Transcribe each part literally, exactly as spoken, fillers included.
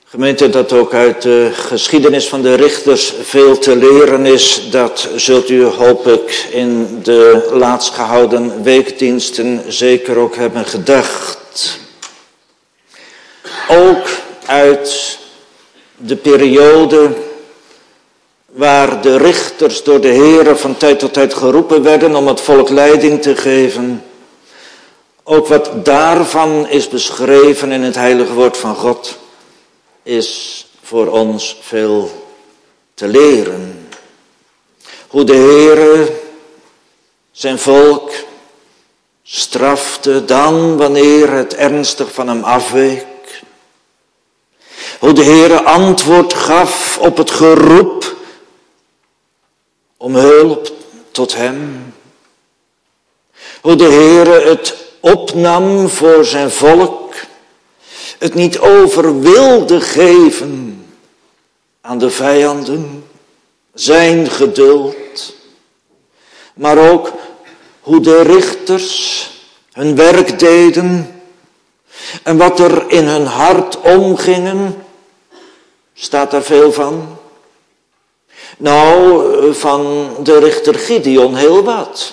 Gemeente, dat ook uit de geschiedenis van de richters veel te leren is, dat zult u, hoop ik, in de laatst gehouden weekdiensten zeker ook hebben gedacht. Ook uit de periode waar de richters door de Heere van tijd tot tijd geroepen werden om het volk leiding te geven. Ook wat daarvan is beschreven in het heilige woord van God, is voor ons veel te leren. Hoe de Heere zijn volk strafte dan wanneer het ernstig van hem afweek. Hoe de Heere antwoord gaf op het geroep om hulp tot hem. Hoe de Heere het opnam voor zijn volk, het niet over wilde geven aan de vijanden, zijn geduld, maar ook hoe de richters hun werk deden en wat er in hun hart omgingen, staat er veel van. Nou, van de richter Gideon heel wat.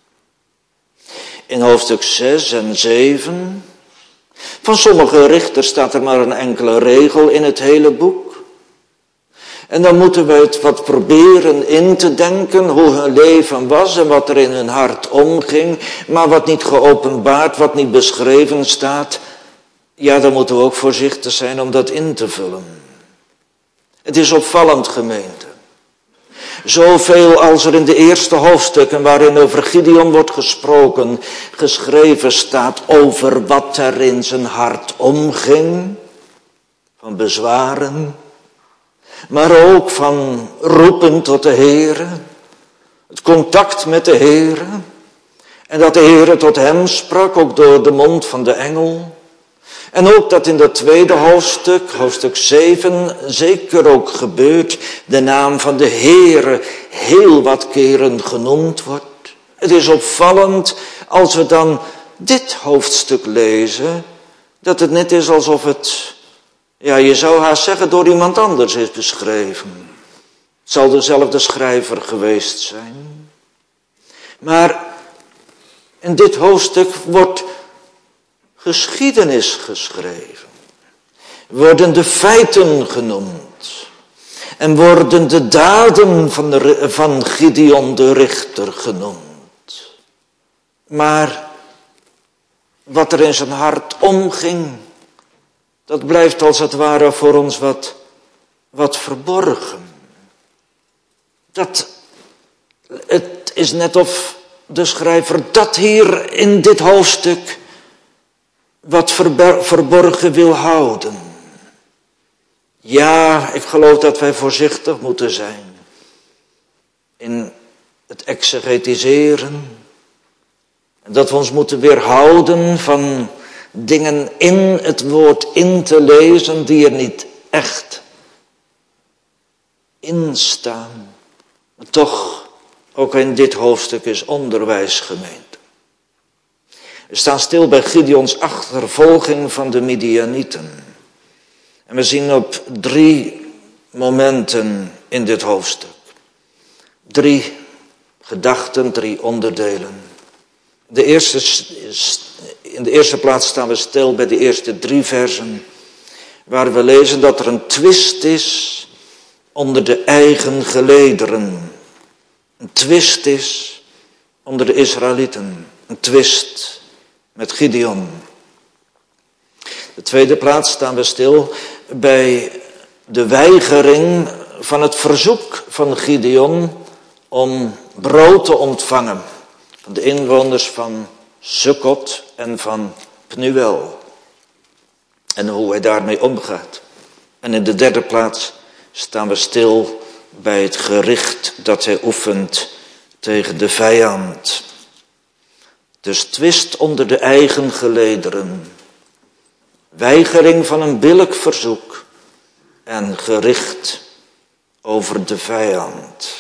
In hoofdstuk zes en zeven. Van sommige richters staat er maar een enkele regel in het hele boek. En dan moeten we het wat proberen in te denken hoe hun leven was en wat er in hun hart omging. Maar wat niet geopenbaard, wat niet beschreven staat, ja, dan moeten we ook voorzichtig zijn om dat in te vullen. Het is opvallend, gemeente. Zoveel als er in de eerste hoofdstukken waarin over Gideon wordt gesproken, geschreven staat over wat er in zijn hart omging, van bezwaren, maar ook van roepen tot de Heere, het contact met de Heere, en dat de Heere tot hem sprak, ook door de mond van de engel. En ook dat in dat tweede hoofdstuk, hoofdstuk zeven, zeker ook gebeurt, de naam van de Heere heel wat keren genoemd wordt. Het is opvallend als we dan dit hoofdstuk lezen, dat het net is alsof het, ja, je zou haast zeggen, door iemand anders is beschreven. Het zal dezelfde schrijver geweest zijn. Maar in dit hoofdstuk wordt geschiedenis geschreven, worden de feiten genoemd en worden de daden van, de, van Gideon de richter genoemd. Maar wat er in zijn hart omging, dat blijft als het ware voor ons wat, wat verborgen. Dat, het is net of de schrijver dat hier in dit hoofdstuk wat verborgen wil houden. Ja, ik geloof dat wij voorzichtig moeten zijn in het exegetiseren. En dat we ons moeten weerhouden van dingen in het woord in te lezen die er niet echt in staan. Maar toch, ook in dit hoofdstuk is onderwijs gemeend. We staan stil bij Gideons achtervolging van de Midianieten. En we zien op drie momenten in dit hoofdstuk. Drie gedachten, drie onderdelen. De eerste, in de eerste plaats staan we stil bij de eerste drie versen, waar we lezen dat er een twist is onder de eigen gelederen. Een twist is onder de Israëlieten. Een twist met Gideon. De tweede plaats staan we stil bij de weigering van het verzoek van Gideon om brood te ontvangen. Van de inwoners van Sukkot en van Pnuel. En hoe hij daarmee omgaat. En in de derde plaats staan we stil bij het gericht dat hij oefent tegen de vijand. Dus twist onder de eigen gelederen. Weigering van een billijk verzoek. En gericht over de vijand.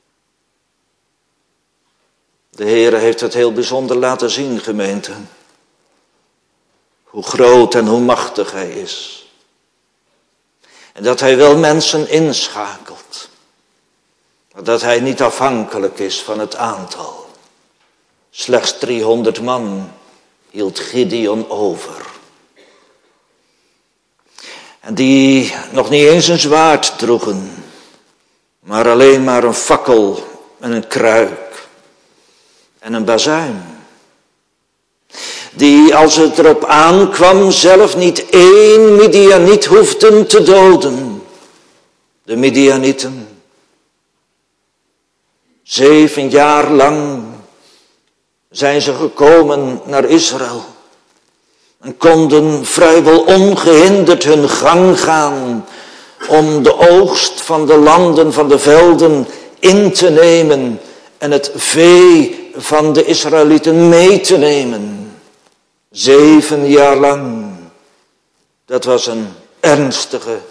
De Heere heeft het heel bijzonder laten zien, gemeente. Hoe groot en hoe machtig hij is. En dat hij wel mensen inschakelt. Maar dat hij niet afhankelijk is van het aantal. Slechts driehonderd man hield Gideon over. En die nog niet eens een zwaard droegen. Maar alleen maar een fakkel en een kruik. En een bazuin. Die als het erop aankwam zelf niet één Midianiet hoefden te doden. De Midianieten. Zeven jaar lang zijn ze gekomen naar Israël. En konden vrijwel ongehinderd hun gang gaan om de oogst van de landen, van de velden in te nemen en het vee van de Israëlieten mee te nemen. Zeven jaar lang. Dat was een ernstige,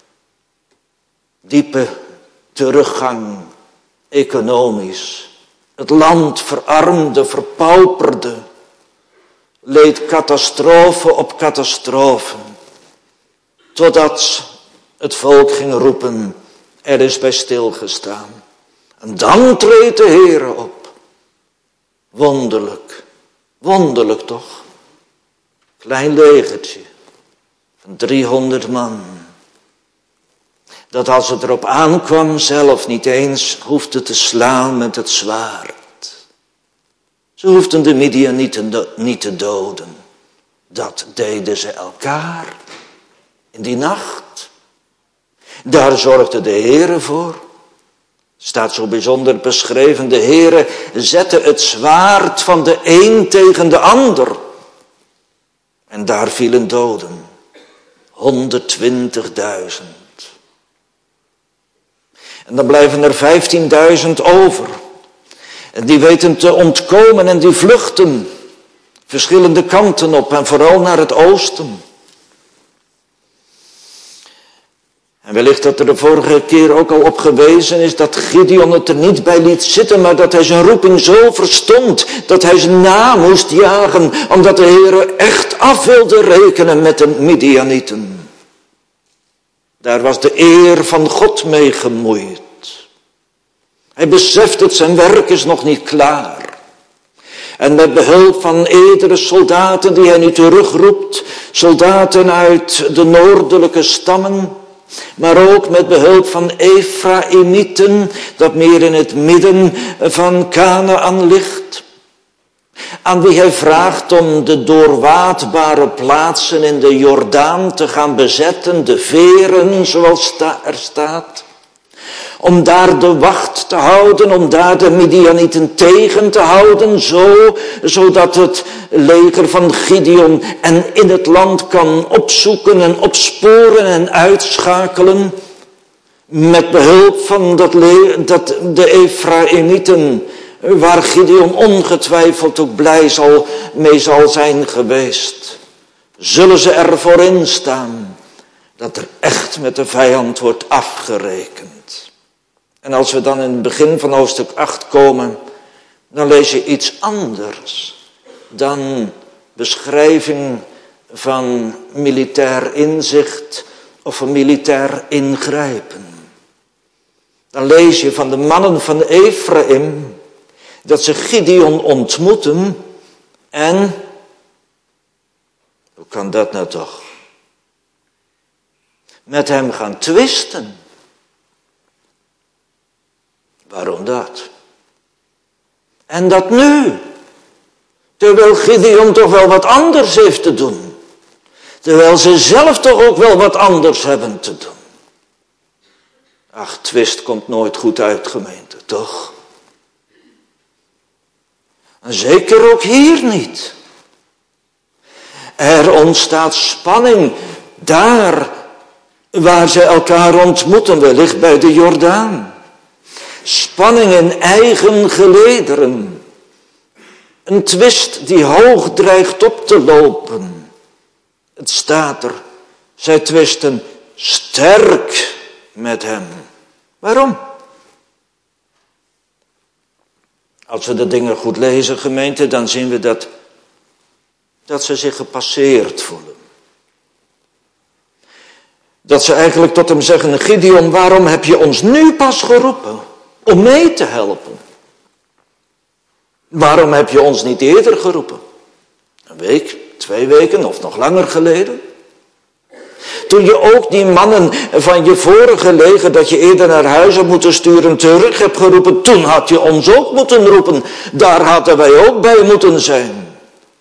diepe teruggang, economisch. Het land verarmde, verpauperde, leed catastrofe op catastrofe. Totdat het volk ging roepen, er is bij stilgestaan. En dan treedt de Heere op. Wonderlijk, wonderlijk toch? Klein legertje van driehonderd man. Dat als het erop aankwam zelf niet eens hoefde te slaan met het zwaard. Ze hoefden de Midianieten niet te doden. Dat deden ze elkaar in die nacht. Daar zorgde de Heere voor. Staat zo bijzonder beschreven. De Heere zette het zwaard van de een tegen de ander. En daar vielen doden. honderdtwintigduizend. En dan blijven er vijftienduizend over. En die weten te ontkomen en die vluchten. Verschillende kanten op en vooral naar het oosten. En wellicht dat er de vorige keer ook al op gewezen is dat Gideon het er niet bij liet zitten, maar dat hij zijn roeping zo verstond, dat hij zijn na moest jagen, omdat de Heere echt af wilde rekenen met de Midianieten. Daar was de eer van God mee gemoeid. Hij beseft dat zijn werk is nog niet klaar. En met behulp van edele soldaten die hij nu terugroept, soldaten uit de noordelijke stammen, maar ook met behulp van Efraïmieten, dat meer in het midden van Kanaan ligt, aan wie hij vraagt om de doorwaadbare plaatsen in de Jordaan te gaan bezetten, de veren zoals er staat, om daar de wacht te houden, om daar de Midianieten tegen te houden, zo, zodat het leger van Gideon en in het land kan opzoeken en opsporen en uitschakelen, met behulp van dat, le- dat de Efraïmieten, waar Gideon ongetwijfeld ook blij zal, mee zal zijn geweest. Zullen ze ervoor instaan dat er echt met de vijand wordt afgerekend. En als we dan in het begin van hoofdstuk acht komen, dan lees je iets anders dan beschrijving van militair inzicht of van militair ingrijpen. Dan lees je van de mannen van Efraïm dat ze Gideon ontmoeten en, hoe kan dat nou toch, met hem gaan twisten. Waarom dat? En dat nu, terwijl Gideon toch wel wat anders heeft te doen. Terwijl ze zelf toch ook wel wat anders hebben te doen. Ach, twist komt nooit goed uit, gemeente, toch? En zeker ook hier niet. Er ontstaat spanning daar waar ze elkaar ontmoeten, wellicht bij de Jordaan. Spanning in eigen gelederen. Een twist die hoog dreigt op te lopen. Het staat er. Zij twisten sterk met hem. Waarom? Als we de dingen goed lezen, gemeente, dan zien we dat, dat ze zich gepasseerd voelen. Dat ze eigenlijk tot hem zeggen, Gideon, waarom heb je ons nu pas geroepen om mee te helpen? Waarom heb je ons niet eerder geroepen? Een week, twee weken of nog langer geleden? Toen je ook die mannen van je vorige leger dat je eerder naar huis had moeten sturen terug hebt geroepen, toen had je ons ook moeten roepen. Daar hadden wij ook bij moeten zijn.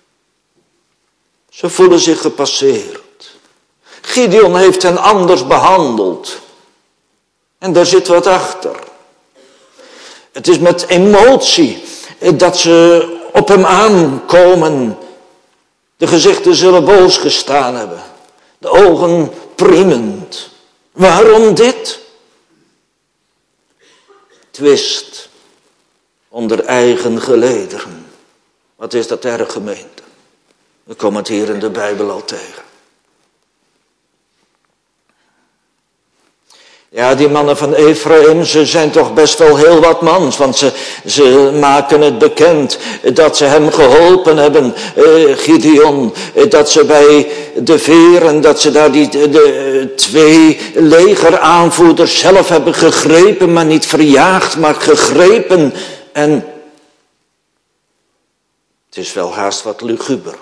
Ze voelen zich gepasseerd. Gideon heeft hen anders behandeld. En daar zit wat achter. Het is met emotie dat ze op hem aankomen. De gezichten zullen boos gestaan hebben. De ogen priemend. Waarom dit? Twist onder eigen gelederen. Wat is dat erg, gemeente? We komen het hier in de Bijbel al tegen. Ja, die mannen van Ephraim, ze zijn toch best wel heel wat mans. Want ze, ze maken het bekend dat ze hem geholpen hebben, eh, Gideon. Dat ze bij de veren, dat ze daar die de, de twee legeraanvoerders zelf hebben gegrepen. Maar niet verjaagd, maar gegrepen. En het is wel haast wat luguber.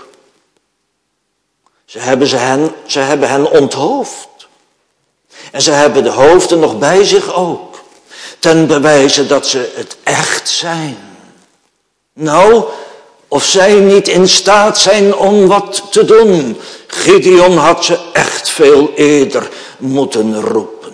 Ze hebben, ze hen, ze hebben hen onthoofd. En ze hebben de hoofden nog bij zich ook. Ten bewijze dat ze het echt zijn. Nou, of zij niet in staat zijn om wat te doen. Gideon had ze echt veel eerder moeten roepen.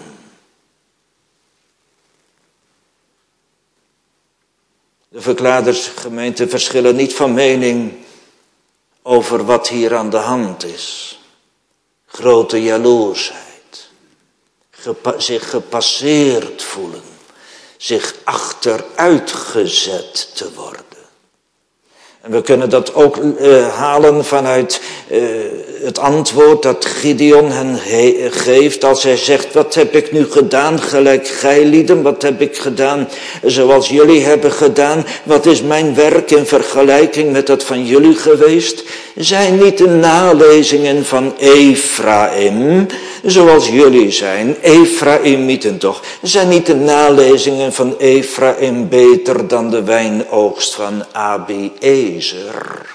De verklaarders, gemeente, verschillen niet van mening over wat hier aan de hand is. Grote jaloersheid. Gepa- zich gepasseerd voelen. Zich achteruitgezet te worden. En we kunnen dat ook uh, halen vanuit uh, het antwoord dat Gideon hen he- geeft. Als hij zegt, wat heb ik nu gedaan gelijk gij lieden? Wat heb ik gedaan zoals jullie hebben gedaan? Wat is mijn werk in vergelijking met dat van jullie geweest? Zijn niet de nalezingen van Ephraim, zoals jullie zijn, Ephraimieten toch, zijn niet de nalezingen van Ephraim beter dan de wijnoogst van Abiezer?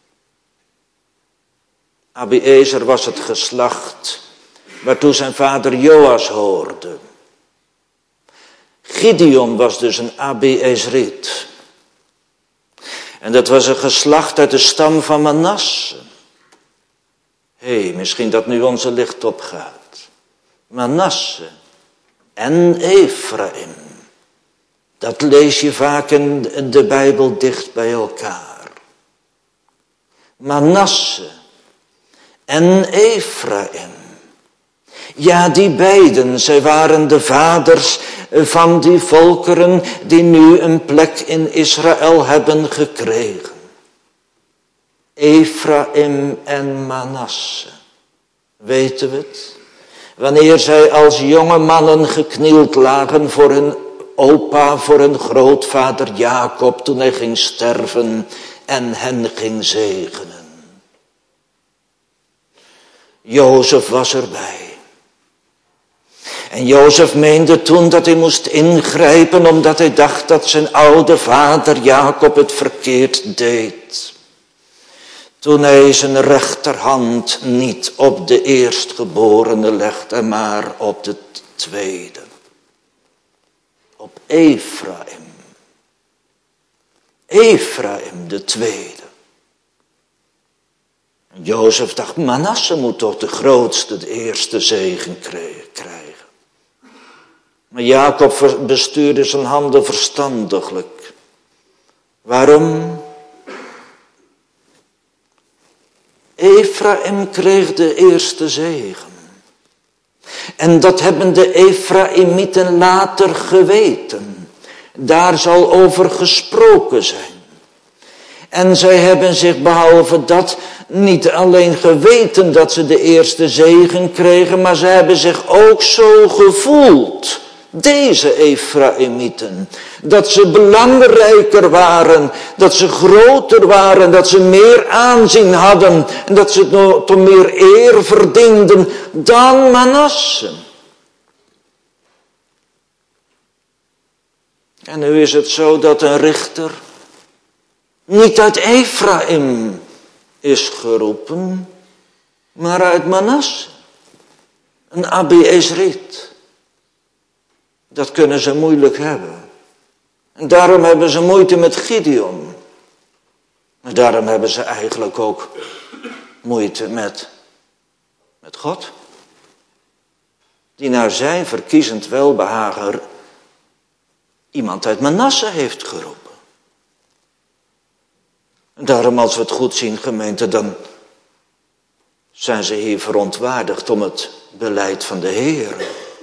Abiezer was het geslacht waartoe zijn vader Joas hoorde. Gideon was dus een Abiezriet. En dat was een geslacht uit de stam van Manasse. Hé, hey, misschien dat nu onze licht opgaat. Manasse en Ephraim. Dat lees je vaak in de Bijbel dicht bij elkaar. Manasse en Ephraim. Ja, die beiden, zij waren de vaders van die volkeren die nu een plek in Israël hebben gekregen. Ephraim en Manasse. Weten we het? Wanneer zij als jonge mannen geknield lagen voor hun opa, voor hun grootvader Jacob, toen hij ging sterven en hen ging zegenen. Jozef was erbij. En Jozef meende toen dat hij moest ingrijpen, omdat hij dacht dat zijn oude vader Jacob het verkeerd deed. Toen hij zijn rechterhand niet op de eerstgeborene legde, maar op de tweede. Op Ephraim. Ephraim, de tweede. Jozef dacht, Manasse moet toch de grootste, de eerste zegen krijgen. Maar Jacob bestuurde zijn handen verstandiglijk. Waarom? Ephraim kreeg de eerste zegen. En dat hebben de Ephraimieten later geweten. Daar zal over gesproken zijn. En zij hebben zich behalve dat niet alleen geweten dat ze de eerste zegen kregen, maar ze hebben zich ook zo gevoeld Deze Efraïmieten. Dat ze belangrijker waren. Dat ze groter waren. Dat ze meer aanzien hadden. En dat ze tot meer eer verdienden dan Manasse. En nu is het zo dat een richter niet uit Efraïm is geroepen, maar uit Manasse. Een Abiezriet. Dat kunnen ze moeilijk hebben. En daarom hebben ze moeite met Gideon. En daarom hebben ze eigenlijk ook moeite met, met God. Die naar zijn verkiezend welbehagen iemand uit Manasse heeft geroepen. En daarom, als we het goed zien, gemeente, dan zijn ze hier verontwaardigd om het beleid van de Heer.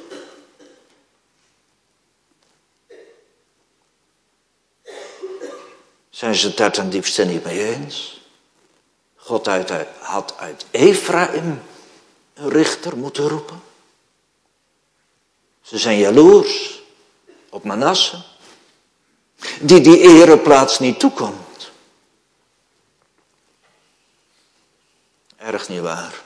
Zijn ze het daar ten diepste niet mee eens? God uit, had uit Efraïm een richter moeten roepen. Ze zijn jaloers op Manasse, die die ereplaats niet toekomt. Erg niet waar.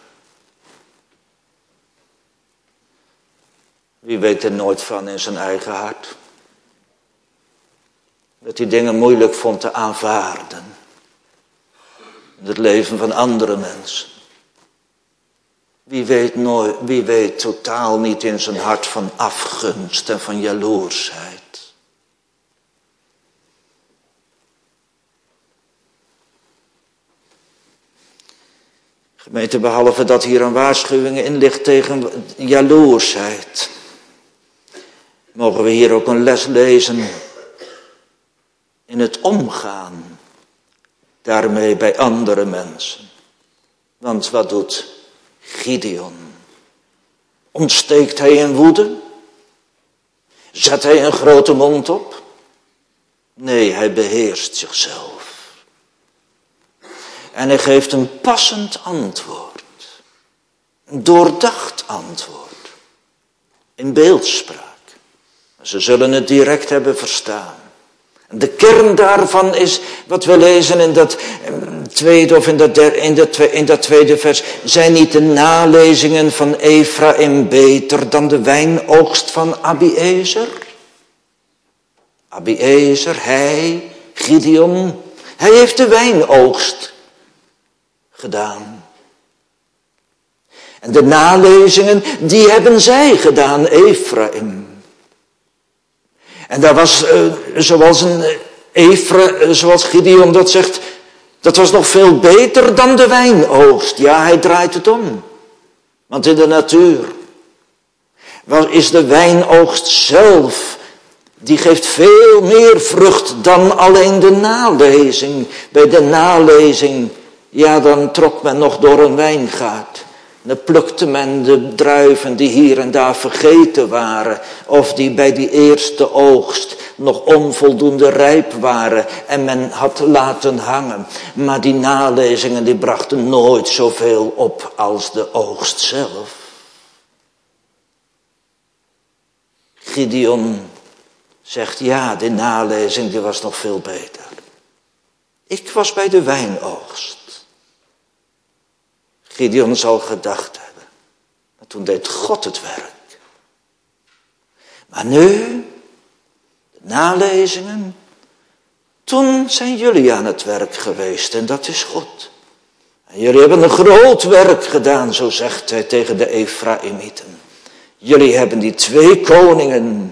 Wie weet er nooit van in zijn eigen hart. Dat hij dingen moeilijk vond te aanvaarden. In het leven van andere mensen. Wie weet, nooit, wie weet totaal niet in zijn hart van afgunst en van jaloersheid. Gemeente, behalve dat hier een waarschuwing in ligt tegen jaloersheid, mogen we hier ook een les lezen in het omgaan daarmee bij andere mensen. Want wat doet Gideon? Ontsteekt hij in woede? Zet hij een grote mond op? Nee, hij beheerst zichzelf. En hij geeft een passend antwoord. Een doordacht antwoord. In beeldspraak. Ze zullen het direct hebben verstaan. De kern daarvan is wat we lezen in dat tweede of in dat, der, in dat, in dat tweede vers. Zijn niet de nalezingen van Efraïm beter dan de wijnoogst van Abiezer? Abiezer, hij, Gideon, hij heeft de wijnoogst gedaan. En de nalezingen, die hebben zij gedaan, Efraïm. En daar was, uh, zoals, een Efra, uh, zoals Gideon dat zegt, dat was nog veel beter dan de wijnoogst. Ja, hij draait het om. Want in de natuur is de wijnoogst zelf, die geeft veel meer vrucht dan alleen de nalezing. Bij de nalezing, ja, dan trok men nog door een wijngaard. Dan plukte men de druiven die hier en daar vergeten waren. Of die bij die eerste oogst nog onvoldoende rijp waren. En men had laten hangen. Maar die nalezingen die brachten nooit zoveel op als de oogst zelf. Gideon zegt ja, de nalezing die was nog veel beter. Ik was bij de wijnoogst. Gideon zal gedacht hebben. Maar toen deed God het werk. Maar nu, de nalezingen, toen zijn jullie aan het werk geweest en dat is goed. En jullie hebben een groot werk gedaan, zo zegt hij tegen de Efraïmieten. Jullie hebben die twee koningen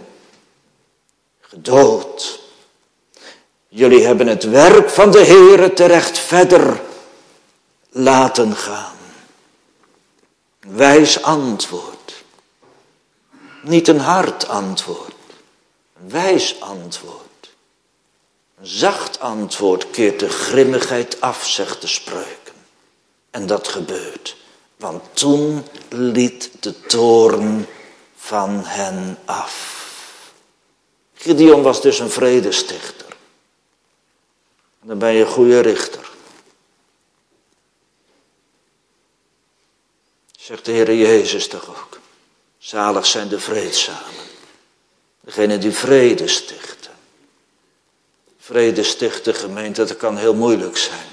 gedood. Jullie hebben het werk van de Heere terecht verder laten gaan. Wijs antwoord. Niet een hard antwoord. Een wijs antwoord. Een zacht antwoord keert de grimmigheid af, zegt de Spreuken. En dat gebeurt. Want toen liet de toorn van hen af. Gideon was dus een vredestichter. Dan ben je een goede richter. Zegt de Heer Jezus toch ook. Zalig zijn de vreedzamen. Degene die vrede stichten. Vrede stichten, gemeente, dat kan heel moeilijk zijn.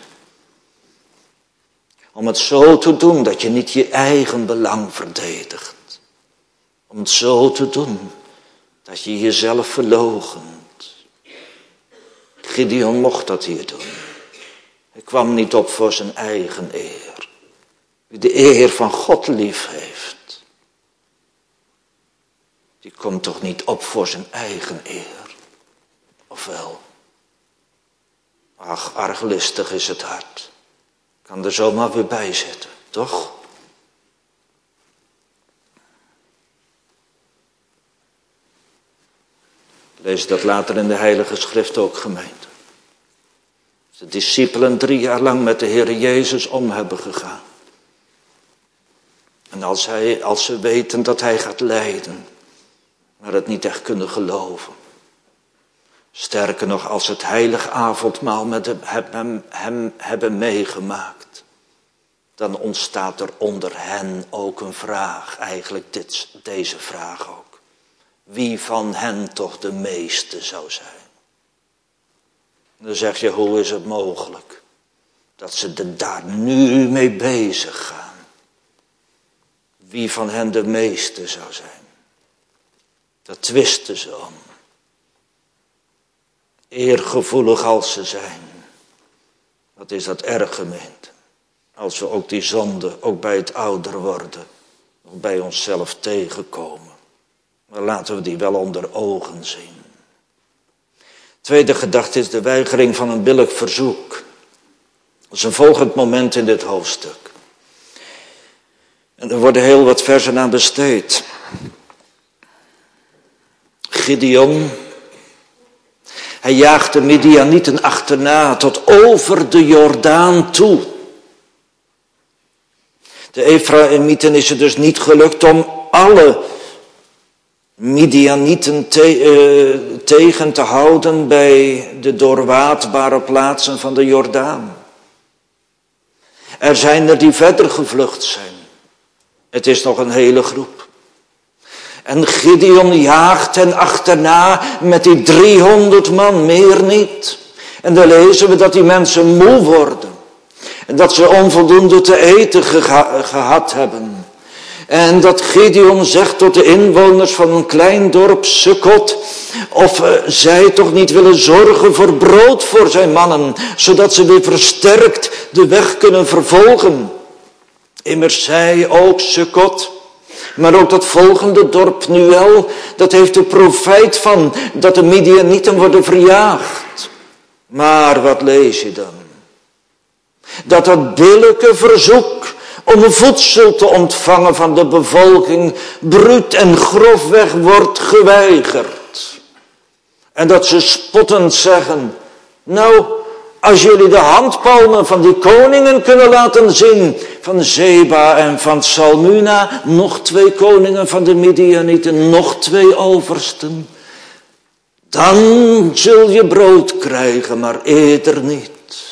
Om het zo te doen dat je niet je eigen belang verdedigt. Om het zo te doen dat je jezelf verloochent. Gideon mocht dat hier doen. Hij kwam niet op voor zijn eigen eer. Wie de eer van God lief heeft, die komt toch niet op voor zijn eigen eer. Of wel? Ach, arglistig is het hart. Kan er zomaar weer bij zitten, toch? Lees dat later in de Heilige Schrift ook, gemeente. De discipelen drie jaar lang met de Heer Jezus om hebben gegaan. En als, hij, als ze weten dat hij gaat lijden, maar het niet echt kunnen geloven. Sterker nog, als het heilige avondmaal met hem, hem, hem hebben meegemaakt, dan ontstaat er onder hen ook een vraag, eigenlijk dit, deze vraag ook. Wie van hen toch de meeste zou zijn? Dan zeg je, hoe is het mogelijk dat ze er daar nu mee bezig gaan? Wie van hen de meeste zou zijn? Dat twisten ze om. Eergevoelig als ze zijn. Wat is dat erg, gemeente? Als we ook die zonde, ook bij het ouder worden, nog bij onszelf tegenkomen. Maar laten we die wel onder ogen zien. Tweede gedachte is de weigering van een billijk verzoek. Dat is een volgend moment in dit hoofdstuk. En er worden heel wat versen aan besteed. Gideon, hij jaagt de Midianieten achterna tot over de Jordaan toe. De Efraïmieten is het dus niet gelukt om alle Midianieten te, uh, tegen te houden bij de doorwaadbare plaatsen van de Jordaan. Er zijn er die verder gevlucht zijn. Het is nog een hele groep. En Gideon jaagt hen achterna met die driehonderd man, meer niet. En dan lezen we dat die mensen moe worden. En dat ze onvoldoende te eten geha- gehad hebben. En dat Gideon zegt tot de inwoners van een klein dorp Sukkot, of uh, zij toch niet willen zorgen voor brood voor zijn mannen, zodat ze weer versterkt de weg kunnen vervolgen. Immers zij ook Sukkot, maar ook dat volgende dorp Nuel, dat heeft de profijt van dat de Midianieten worden verjaagd. Maar wat lees je dan? Dat dat billijke verzoek om voedsel te ontvangen van de bevolking bruut en grofweg wordt geweigerd. En dat ze spottend zeggen, nou, als jullie de handpalmen van die koningen kunnen laten zien, van Zeba en van Salmuna, nog twee koningen van de Midianieten, nog twee oversten, dan zul je brood krijgen, maar eerder niet.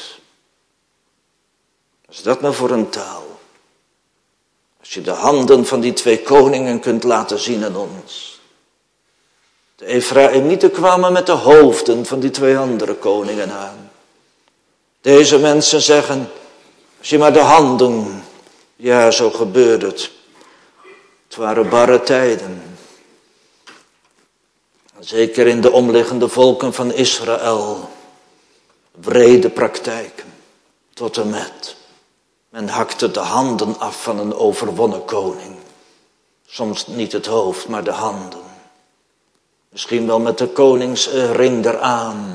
Wat is dat nou voor een taal? Als je de handen van die twee koningen kunt laten zien aan ons. De Efraïmieten kwamen met de hoofden van die twee andere koningen aan. Deze mensen zeggen, als je maar de handen, ja, zo gebeurde het. Het waren barre tijden. Zeker in de omliggende volken van Israël. Wrede praktijken. Tot en met. Men hakte de handen af van een overwonnen koning. Soms niet het hoofd, maar de handen. Misschien wel met de koningsring eraan.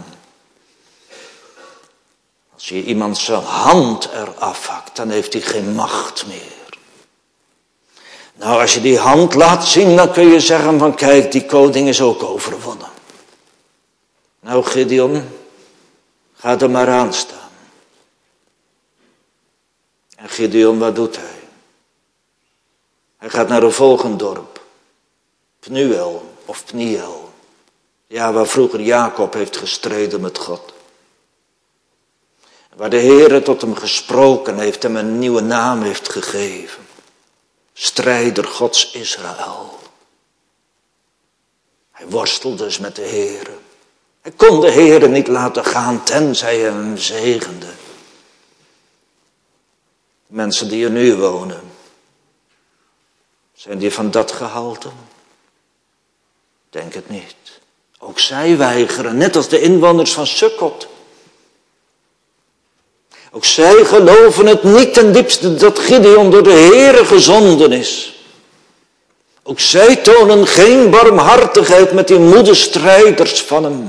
Als je iemand zijn hand eraf hakt, dan heeft hij geen macht meer. Nou, als je die hand laat zien, dan kun je zeggen van kijk, die koning is ook overwonnen. Nou, Gideon, ga er maar aan staan. En Gideon, wat doet hij? Hij gaat naar een volgend dorp. Pnuel of Pniel. Ja, waar vroeger Jacob heeft gestreden met God. Waar de Heere tot hem gesproken heeft, hem een nieuwe naam heeft gegeven. Strijder Gods Israël. Hij Hij worstelde dus met de Heere. Hij kon de Heere niet laten gaan tenzij hij hem zegende. Mensen die er nu wonen, zijn die van dat gehalte? Denk het niet. Ook zij weigeren, net als de inwoners van Sukkot. Ook zij geloven het niet ten diepste dat Gideon door de Heere gezonden is. Ook zij tonen geen barmhartigheid met die moede strijders van hem.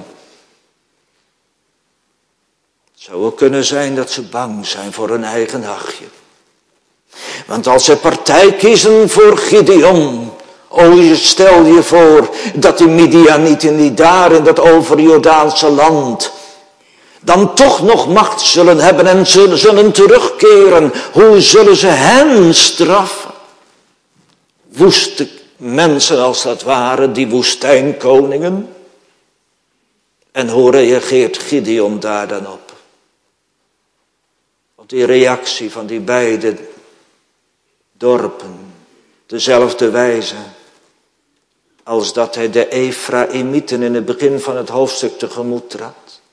Het zou ook kunnen zijn dat ze bang zijn voor hun eigen hachje. Want als ze partij kiezen voor Gideon, o, stel je voor dat die Midianieten die daar in dat overjordaanse land dan toch nog macht zullen hebben en zullen, zullen terugkeren. Hoe zullen ze hen straffen? Woeste mensen als dat waren, die woestijnkoningen. En hoe reageert Gideon daar dan op? Op die reactie van die beide dorpen, dezelfde wijze als dat hij de Efraïmieten in het begin van het hoofdstuk tegemoet trad.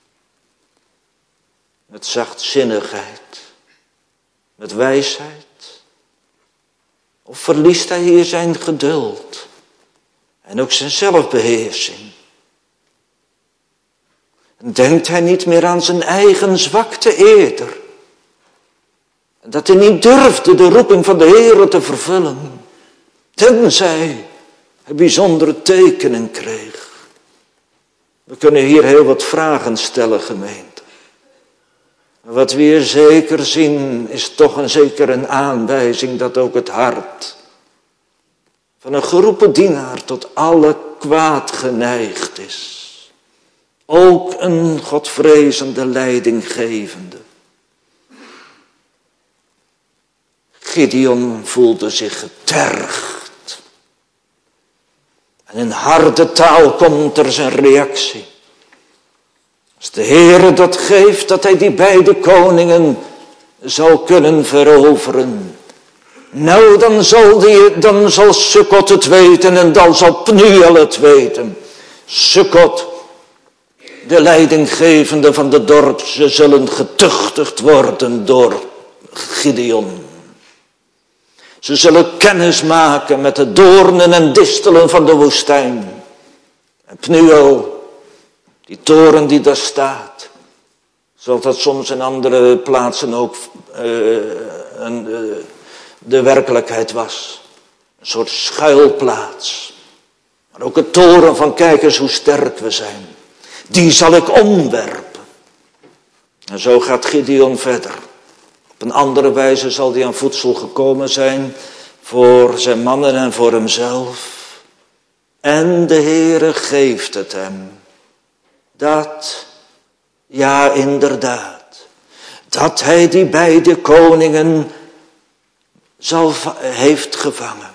Met zachtzinnigheid, met wijsheid. Of verliest hij hier zijn geduld en ook zijn zelfbeheersing? En denkt hij niet meer aan zijn eigen zwakte eerder? En dat hij niet durfde de roeping van de Heere te vervullen, tenzij hij bijzondere tekenen kreeg. We kunnen hier heel wat vragen stellen, gemeente. Wat we hier zeker zien is toch een zeker een aanwijzing dat ook het hart van een geroepen dienaar tot alle kwaad geneigd is. Ook een godvrezende leidinggevende. Gideon voelde zich getergd. En in harde taal komt er zijn reactie. Als de Heere dat geeft, dat hij die beide koningen zal kunnen veroveren. Nou, dan zal, die, dan zal Sukkot het weten en dan zal Pnuel het weten. Sukkot, de leidinggevende van de dorp, ze zullen getuchtigd worden door Gideon. Ze zullen kennis maken met de doornen en distelen van de woestijn. En Pnuel, die toren die daar staat, zoals dat soms in andere plaatsen ook uh, een, uh, de werkelijkheid was. Een soort schuilplaats. Maar ook een toren van kijk eens hoe sterk we zijn. Die zal ik omwerpen. En zo gaat Gideon verder. Op een andere wijze zal hij aan voedsel gekomen zijn voor zijn mannen en voor hemzelf. En de Heere geeft het hem. Dat, ja inderdaad, dat hij die beide koningen zal, heeft gevangen.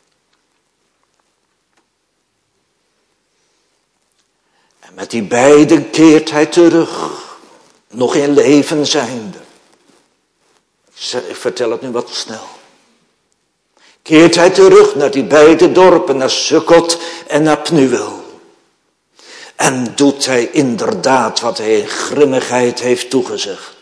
En met die beiden keert hij terug, nog in leven zijnde. Ik vertel het nu wat snel. Keert hij terug naar die beide dorpen, naar Sukkot en naar Pnuel. En doet hij inderdaad wat hij in grimmigheid heeft toegezegd.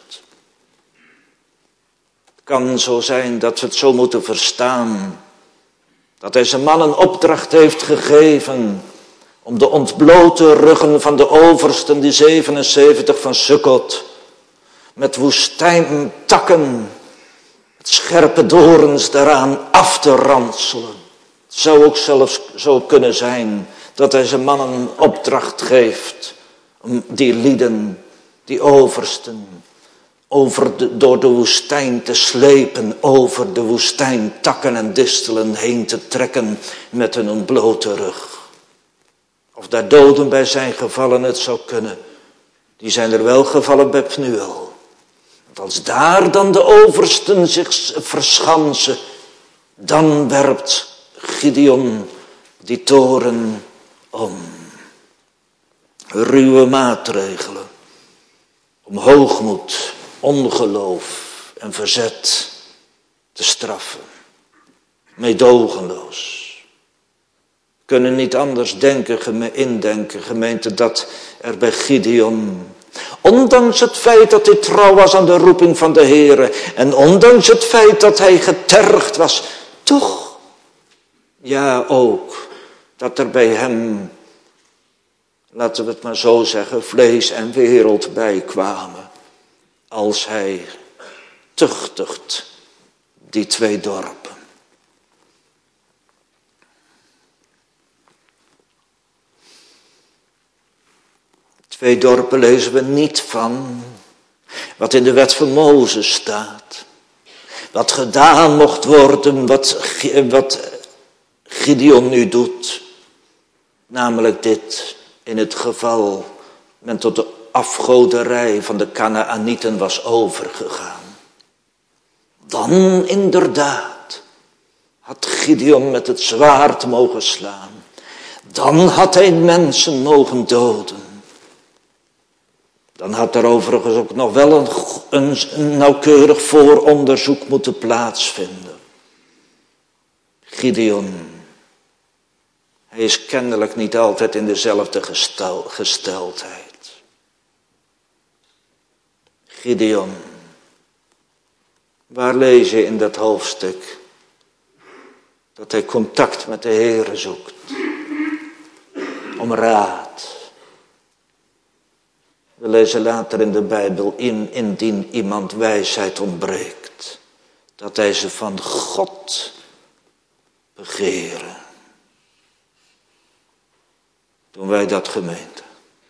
Het kan zo zijn dat we het zo moeten verstaan. Dat hij zijn mannen opdracht heeft gegeven om de ontblote ruggen van de oversten, die zevenenzeventig van Sukkot, met woestijntakken, met scherpe dorens daaraan af te ranselen. Het zou ook zelfs zo kunnen zijn dat hij zijn mannen opdracht geeft om die lieden, die oversten, over de, door de woestijn te slepen, over de woestijn takken en distelen heen te trekken met een ontblote rug. Of daar doden bij zijn gevallen, het zou kunnen. Die zijn er wel gevallen bij Pnuel. Want als daar dan de oversten zich verschansen, dan werpt Gideon die toren om. Ruwe maatregelen om hoogmoed, ongeloof en verzet te straffen. Meedogenloos. kunnen niet anders denken, indenken, gemeente, dat er bij Gideon, ondanks het feit dat hij trouw was aan de roeping van de Heere, en ondanks het feit dat hij getergd was, toch, ja ook, dat er bij hem, laten we het maar zo zeggen, vlees en wereld bijkwamen, als hij tuchtigt die twee dorpen. Twee dorpen lezen we niet van wat in de wet van Mozes staat. Wat gedaan mocht worden, wat, wat Gideon nu doet. Namelijk dit, in het geval men tot de afgoderij van de Kanaanieten was overgegaan. Dan inderdaad had Gideon met het zwaard mogen slaan. Dan had hij mensen mogen doden. Dan had er overigens ook nog wel een, een, een nauwkeurig vooronderzoek moeten plaatsvinden. Gideon, hij is kennelijk niet altijd in dezelfde gestel, gesteldheid. Gideon, waar lees je in dat hoofdstuk dat hij contact met de Heere zoekt? Om raad. We lezen later in de Bijbel, in, indien iemand wijsheid ontbreekt, dat hij ze van God begeren. Doen wij dat, gemeente?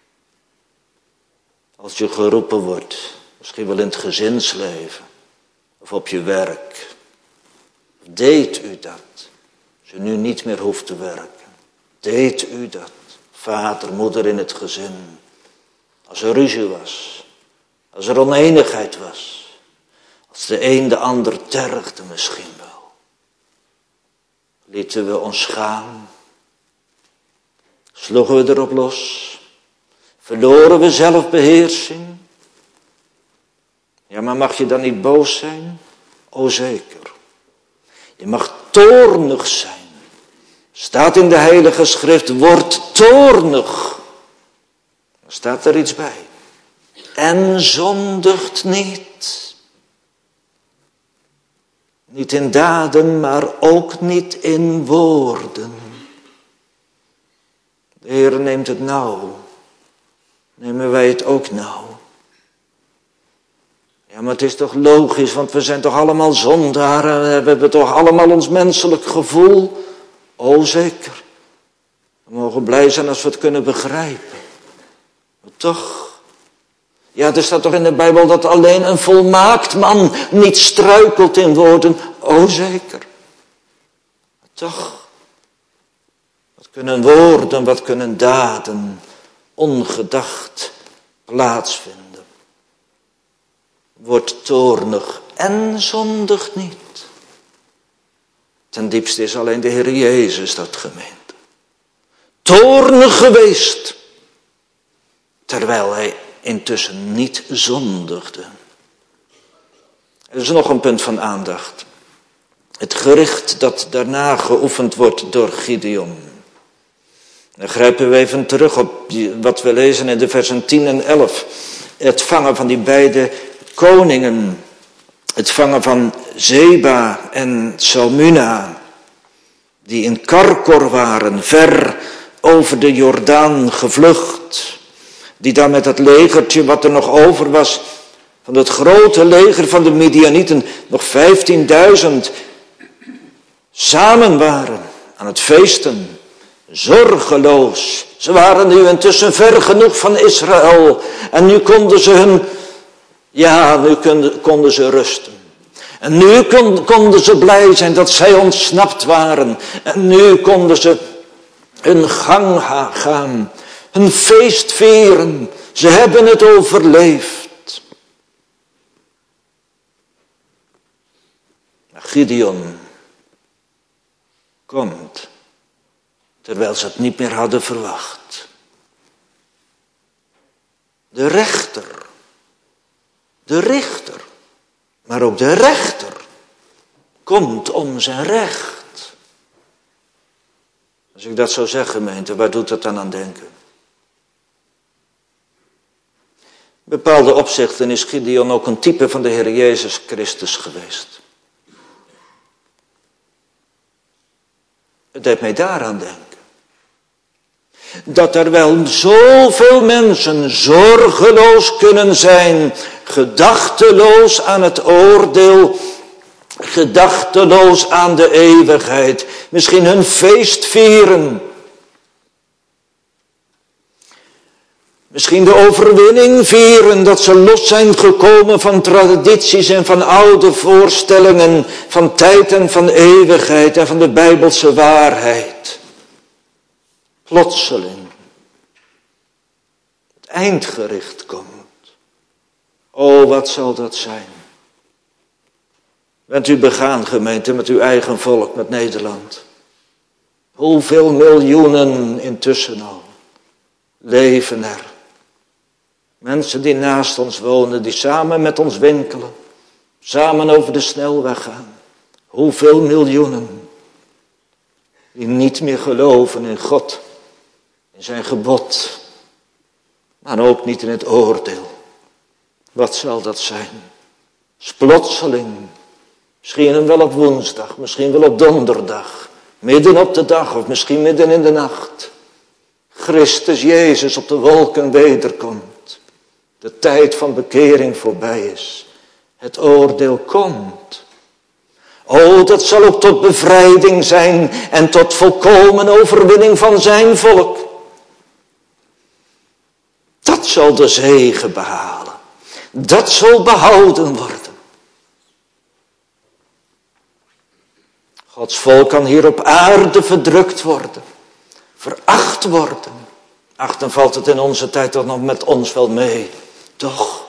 Als je geroepen wordt, misschien wel in het gezinsleven of op je werk, deed u dat, als je nu niet meer hoeft te werken, deed u dat, vader, moeder in het gezin. Als er ruzie was, als er oneenigheid was, als de een de ander tergde misschien wel, lieten we ons gaan, sloegen we erop los, verloren we zelfbeheersing. Ja, maar mag je dan niet boos zijn? O zeker. Je mag toornig zijn. Staat in de Heilige Schrift, word toornig. Dan staat er iets bij. En zondigt niet. Niet in daden, maar ook niet in woorden. De Heer neemt het nauw. Nemen wij het ook nauw? Ja, maar het is toch logisch, want we zijn toch allemaal zondaren. We hebben toch allemaal ons menselijk gevoel. O zeker. We mogen blij zijn als we het kunnen begrijpen. Maar toch. Ja, er staat toch in de Bijbel dat alleen een volmaakt man niet struikelt in woorden. O zeker. Maar toch. Wat kunnen woorden, wat kunnen daden ongedacht plaatsvinden. Wordt toornig en zondigt niet. Ten diepste is alleen de Heer Jezus dat, gemeente. Toornig geweest. Terwijl hij intussen niet zondigde. Er is nog een punt van aandacht. Het gericht dat daarna geoefend wordt door Gideon. Dan grijpen we even terug op die, wat we lezen in de versen tien en elf. Het vangen van die beide koningen. Het vangen van Zeba en Salmuna. Die in Karkor waren, ver over de Jordaan gevlucht. Die daar met het legertje wat er nog over was, van het grote leger van de Midianieten, nog vijftienduizend, samen waren aan het feesten. Zorgeloos. Ze waren nu intussen ver genoeg van Israël. En nu konden ze hun, ja, nu konden, konden ze rusten. En nu kon, konden ze blij zijn dat zij ontsnapt waren. En nu konden ze hun gang gaan. Hun feest vieren. Ze hebben het overleefd. Maar Gideon komt. Terwijl ze het niet meer hadden verwacht. De rechter. De richter. Maar ook de rechter komt om zijn recht. Als ik dat zou zeggen, gemeente, waar doet dat dan aan denken? In bepaalde opzichten is Gideon ook een type van de Heer Jezus Christus geweest. Het deed mij daaraan denken. Dat er wel zoveel mensen zorgeloos kunnen zijn, gedachteloos aan het oordeel, gedachteloos aan de eeuwigheid, misschien hun feest vieren. Misschien de overwinning vieren, dat ze los zijn gekomen van tradities en van oude voorstellingen, van tijd en van eeuwigheid en van de Bijbelse waarheid. Plotseling het eindgericht komt. O, wat zal dat zijn? Bent u begaan, gemeente, met uw eigen volk, met Nederland? Hoeveel miljoenen intussen al leven er? Mensen die naast ons wonen, die samen met ons winkelen, samen over de snelweg gaan. Hoeveel miljoenen die niet meer geloven in God, in zijn gebod, maar ook niet in het oordeel. Wat zal dat zijn? Plotseling, misschien wel op woensdag, misschien wel op donderdag, midden op de dag of misschien midden in de nacht. Christus Jezus op de wolken wederkomt. De tijd van bekering voorbij is. Het oordeel komt. O, dat zal ook tot bevrijding zijn en tot volkomen overwinning van zijn volk. Dat zal de zege behalen. Dat zal behouden worden. Gods volk kan hier op aarde verdrukt worden. Veracht worden. Ach, dan valt het in onze tijd toch nog met ons wel mee. Toch.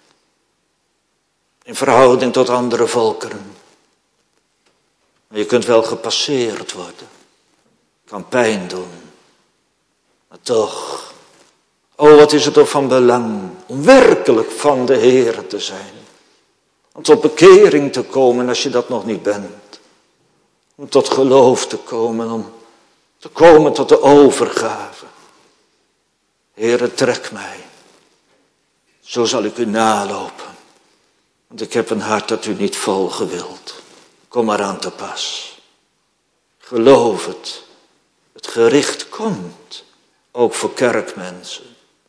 In verhouding tot andere volkeren. Maar je kunt wel gepasseerd worden. Kan pijn doen. Maar toch. Oh, wat is het toch van belang. Om werkelijk van de Heer te zijn. Om tot bekering te komen als je dat nog niet bent. Om tot geloof te komen. Om te komen tot de overgave. Heere, trek mij. Zo zal ik u nalopen. Want ik heb een hart dat u niet volgen wilt. Kom maar aan te pas. Geloof het. Het gericht komt. Ook voor kerkmensen.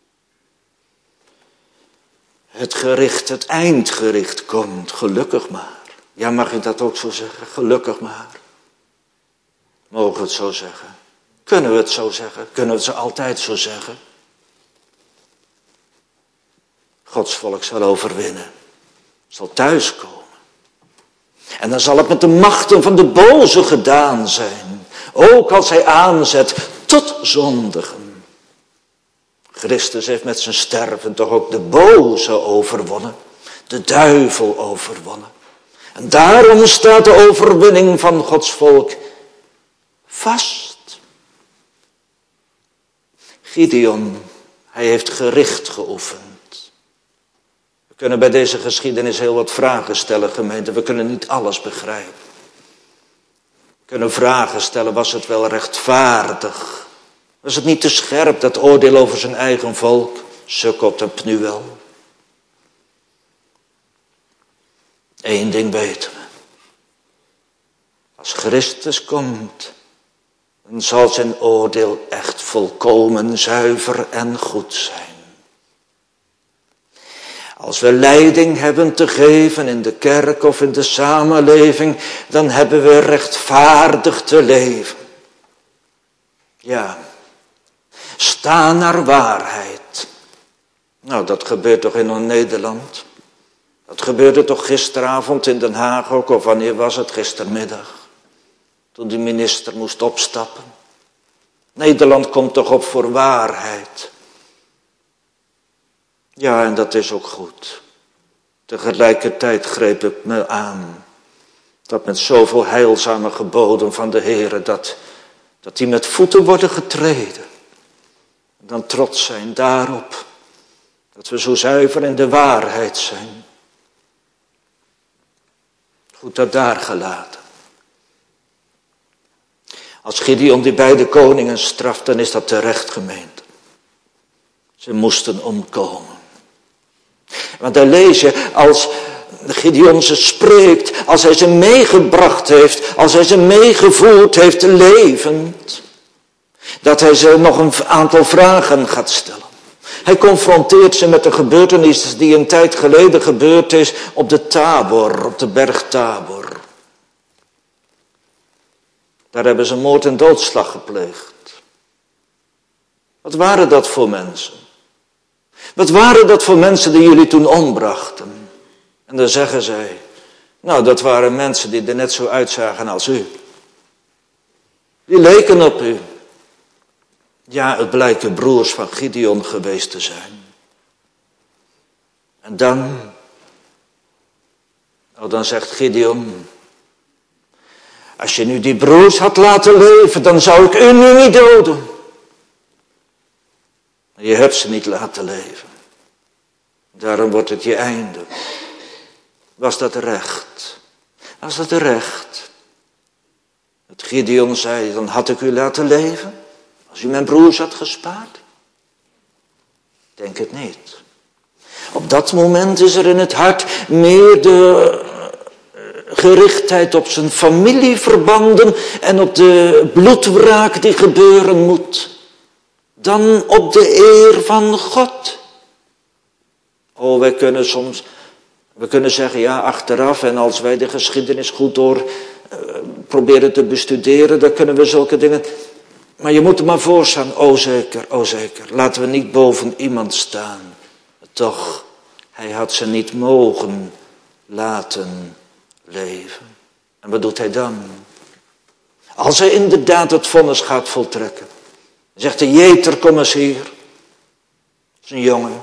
Het gericht, het eindgericht komt. Gelukkig maar. Ja, mag ik dat ook zo zeggen? Gelukkig maar. Mogen we het zo zeggen? Kunnen we het zo zeggen? Kunnen we het altijd zo zeggen? Gods volk zal overwinnen. Zal thuiskomen. En dan zal het met de machten van de boze gedaan zijn. Ook als hij aanzet tot zondigen. Christus heeft met zijn sterven toch ook de boze overwonnen. De duivel overwonnen. En daarom staat de overwinning van Gods volk vast. Gideon, hij heeft gericht geoefend. We kunnen bij deze geschiedenis heel wat vragen stellen, gemeente. We kunnen niet alles begrijpen. We kunnen vragen stellen, was het wel rechtvaardig? Was het niet te scherp, dat oordeel over zijn eigen volk? Sukkot en Pnuel. Eén ding weten we. Als Christus komt, dan zal zijn oordeel echt volkomen zuiver en goed zijn. Als we leiding hebben te geven in de kerk of in de samenleving, dan hebben we rechtvaardig te leven. Ja, sta naar waarheid. Nou, dat gebeurt toch in Nederland? Dat gebeurde toch gisteravond in Den Haag ook, of wanneer was het? Gistermiddag. Toen de minister moest opstappen. Nederland komt toch op voor waarheid. Ja, en dat is ook goed. Tegelijkertijd greep ik me aan. Dat met zoveel heilzame geboden van de Heere, dat, dat die met voeten worden getreden. En dan trots zijn daarop. Dat we zo zuiver in de waarheid zijn. Goed dat daar gelaten. Als Gideon die beide koningen straft, dan is dat terecht, gemeente. Ze moesten omkomen. Want daar lees je, als Gideon ze spreekt, als hij ze meegebracht heeft, als hij ze meegevoerd heeft levend, dat hij ze nog een aantal vragen gaat stellen. Hij confronteert ze met een gebeurtenis die een tijd geleden gebeurd is op de Tabor, op de berg Tabor. Daar hebben ze moord en doodslag gepleegd. Wat waren dat voor mensen? Wat waren dat voor mensen die jullie toen ombrachten? En dan zeggen zij, nou dat waren mensen die er net zo uitzagen als u. Die leken op u. Ja, het blijken broers van Gideon geweest te zijn. En dan, nou dan zegt Gideon, als je nu die broers had laten leven, dan zou ik u nu niet doden. Maar je hebt ze niet laten leven. Daarom wordt het je einde. Was dat recht? Was dat recht? Dat Gideon zei, dan had ik u laten leven. Als u mijn broers had gespaard? Ik denk het niet. Op dat moment is er in het hart meer de gerichtheid op zijn familieverbanden en op de bloedwraak die gebeuren moet, dan op de eer van God. Oh, wij kunnen soms, we kunnen zeggen, ja, achteraf, en als wij de geschiedenis goed door uh, proberen te bestuderen, dan kunnen we zulke dingen. Maar je moet er maar voor staan, oh zeker, oh zeker. Laten we niet boven iemand staan. Toch, hij had ze niet mogen laten leven. En wat doet hij dan? Als hij inderdaad het vonnis gaat voltrekken. Dan zegt de Jeter, kom eens hier. Dat is een jongen.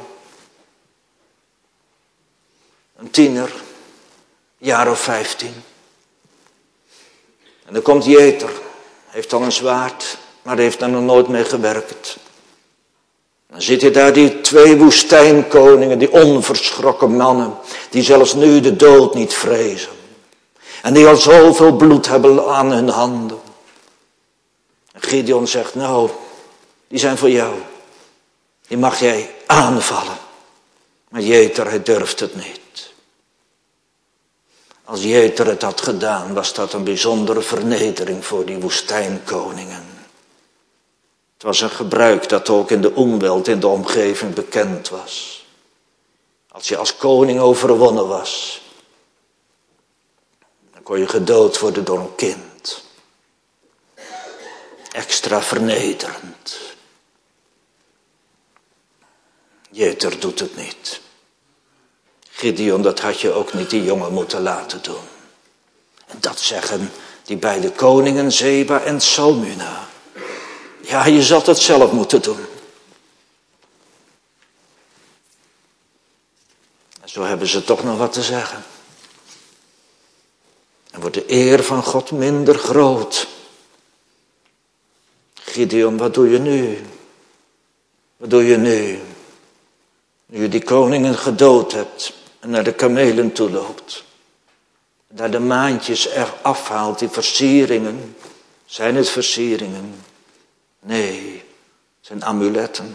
Een tiener. Een jaar of vijftien. En dan komt Jeter. Heeft dan een zwaard. Maar heeft er nog nooit mee gewerkt. Dan zit je daar die twee woestijnkoningen, die onverschrokken mannen, die zelfs nu de dood niet vrezen. En die al zoveel bloed hebben aan hun handen. En Gideon zegt, nou, die zijn voor jou. Die mag jij aanvallen. Maar Jeter, hij durft het niet. Als Jeter het had gedaan, was dat een bijzondere vernedering voor die woestijnkoningen. Het was een gebruik dat ook in de omweld, in de omgeving bekend was. Als je als koning overwonnen was, dan kon je gedood worden door een kind. Extra vernederend. Jeter doet het niet. Gideon, dat had je ook niet die jongen moeten laten doen. En dat zeggen die beide koningen, Zeba en Salmuna. Ja, je zat het zelf moeten doen. En zo hebben ze toch nog wat te zeggen. En wordt de eer van God minder groot. Gideon, wat doe je nu? Wat doe je nu? Nu je die koningen gedood hebt en naar de kamelen toe loopt. Daar de maantjes er afhaalt, die versieringen. Zijn het versieringen? Nee, het zijn amuletten.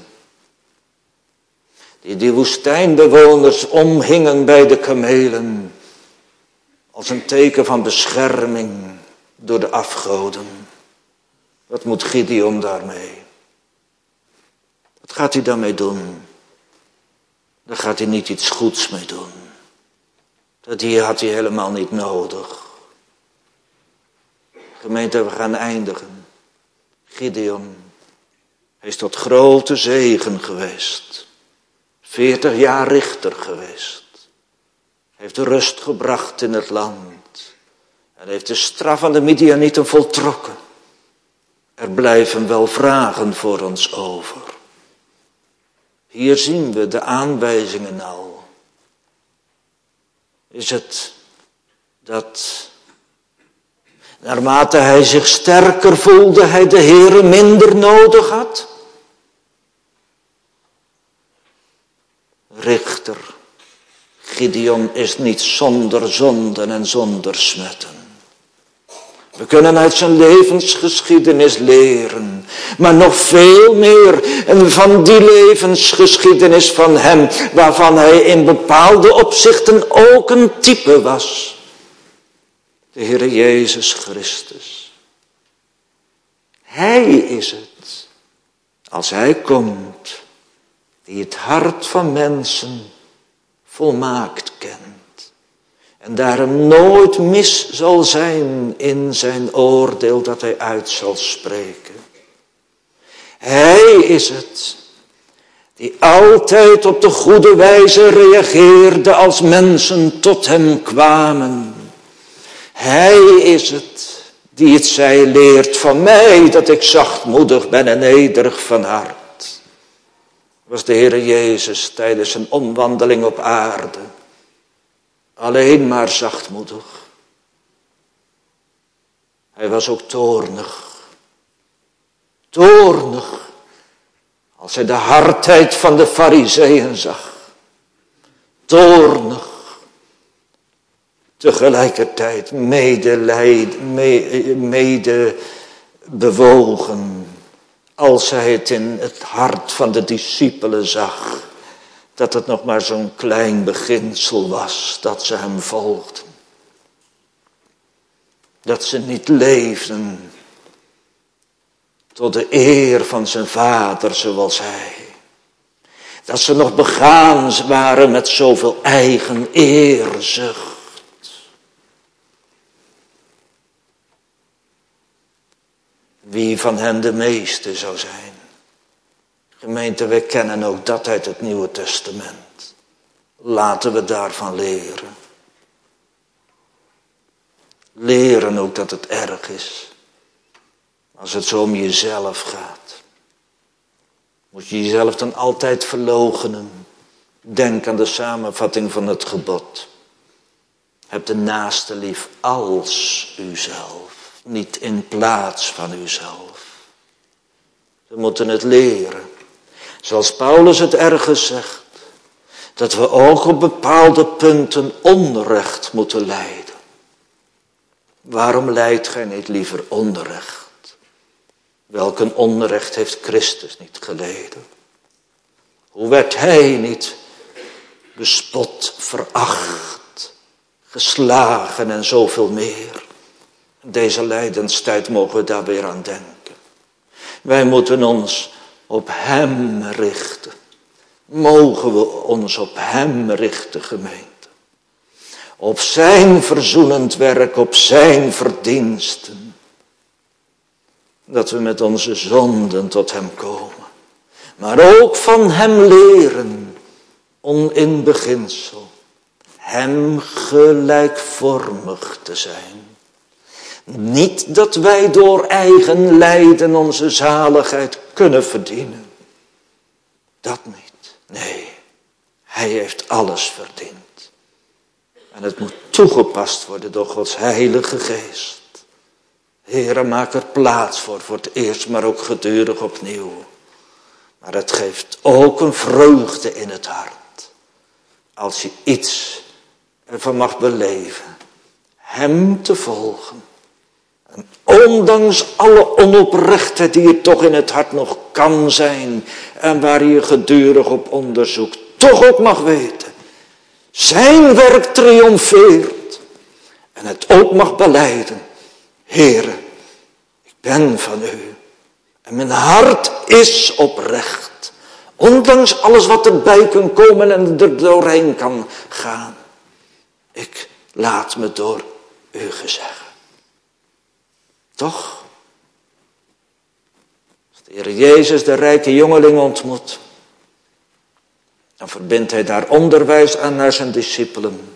Die die woestijnbewoners omhingen bij de kamelen. Als een teken van bescherming door de afgoden. Wat moet Gideon daarmee? Wat gaat hij daarmee doen? Daar gaat hij niet iets goeds mee doen. Dat hier had hij helemaal niet nodig. Gemeente, we gaan eindigen. Gideon, hij is tot grote zegen geweest. Veertig jaar richter geweest. Hij heeft rust gebracht in het land. En heeft de straf aan de Midianieten voltrokken. Er blijven wel vragen voor ons over. Hier zien we de aanwijzingen al. Is het dat naarmate hij zich sterker voelde, hij de Heere minder nodig had? Richter, Gideon is niet zonder zonden en zonder smetten. We kunnen uit zijn levensgeschiedenis leren. Maar nog veel meer van die levensgeschiedenis van hem, waarvan hij in bepaalde opzichten ook een type was. De Heere Jezus Christus. Hij is het, als hij komt, die het hart van mensen volmaakt kent. En daarom nooit mis zal zijn in zijn oordeel dat hij uit zal spreken. Hij is het die altijd op de goede wijze reageerde als mensen tot hem kwamen. Hij is het die het zij leert van mij dat ik zachtmoedig ben en nederig van hart. Was de Heere Jezus tijdens zijn omwandeling op aarde alleen maar zachtmoedig. Hij was ook toornig. Toornig. Als hij de hardheid van de Farizeeën zag. Toornig. Tegelijkertijd medelijd, mede bewogen. Als hij het in het hart van de discipelen zag. Dat het nog maar zo'n klein beginsel was dat ze hem volgden. Dat ze niet leefden tot de eer van zijn vader zoals hij. Dat ze nog begaan waren met zoveel eigen eerzucht. Wie van hen de meeste zou zijn. Gemeente, wij kennen ook dat uit het Nieuwe Testament. Laten we daarvan leren. Leren ook dat het erg is. Als het zo om jezelf gaat. Moet je jezelf dan altijd verloochenen. Denk aan de samenvatting van het gebod. Heb de naaste lief als uzelf. Niet in plaats van uzelf. We moeten het leren. Zoals Paulus het ergens zegt. Dat we ook op bepaalde punten onrecht moeten lijden. Waarom lijdt gij niet liever onrecht? Welk een onrecht heeft Christus niet geleden? Hoe werd hij niet bespot, veracht, geslagen en zoveel meer? Deze lijdenstijd mogen we daar weer aan denken. Wij moeten ons op hem richten. Mogen we ons op hem richten, gemeente. Op zijn verzoenend werk, op zijn verdiensten. Dat we met onze zonden tot hem komen. Maar ook van hem leren, om in beginsel hem gelijkvormig te zijn. Niet dat wij door eigen lijden onze zaligheid kunnen verdienen. Dat niet. Nee, hij heeft alles verdiend. En het moet toegepast worden door Gods heilige geest. Heere, maak er plaats voor, voor het eerst, maar ook gedurig opnieuw. Maar het geeft ook een vreugde in het hart. Als je iets ervan mag beleven. Hem te volgen. En ondanks alle onoprechtheid die er toch in het hart nog kan zijn. En waar je gedurig op onderzoekt. Toch ook mag weten. Zijn werk triomfeert. En het ook mag belijden. Heere, ik ben van u. En mijn hart is oprecht. Ondanks alles wat erbij kan komen en er doorheen kan gaan. Ik laat me door u gezeggen. Toch? Als de Heer Jezus de rijke jongeling ontmoet. Dan verbindt hij daar onderwijs aan naar zijn discipelen.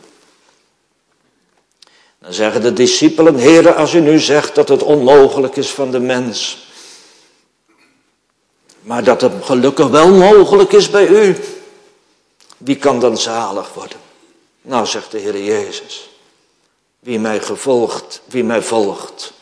Dan zeggen de discipelen, Heere, als u nu zegt dat het onmogelijk is van de mens. Maar dat het gelukkig wel mogelijk is bij u. Wie kan dan zalig worden? Nou, zegt de Heer Jezus. Wie mij gevolgd, wie mij volgt.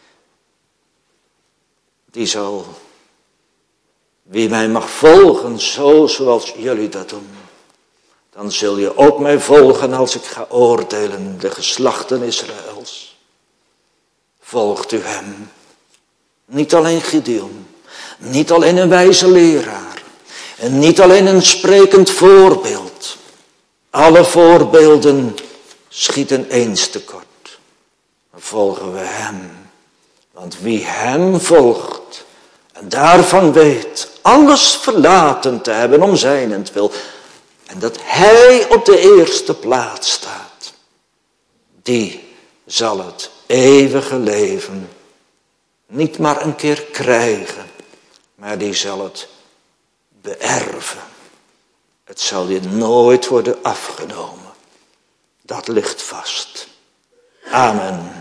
Die zal, wie mij mag volgen, zo zoals jullie dat doen. Dan zul je ook mij volgen als ik ga oordelen de geslachten Israëls. volgt u hem. Niet alleen Gideon, niet alleen een wijze leraar en niet alleen een sprekend voorbeeld. Alle voorbeelden schieten eens tekort. Dan volgen we hem. Want wie hem volgt en daarvan weet alles verlaten te hebben om zijnentwil en dat hij op de eerste plaats staat, die zal het eeuwige leven niet maar een keer krijgen, maar die zal het beërven. Het zal je nooit worden afgenomen. Dat ligt vast. Amen.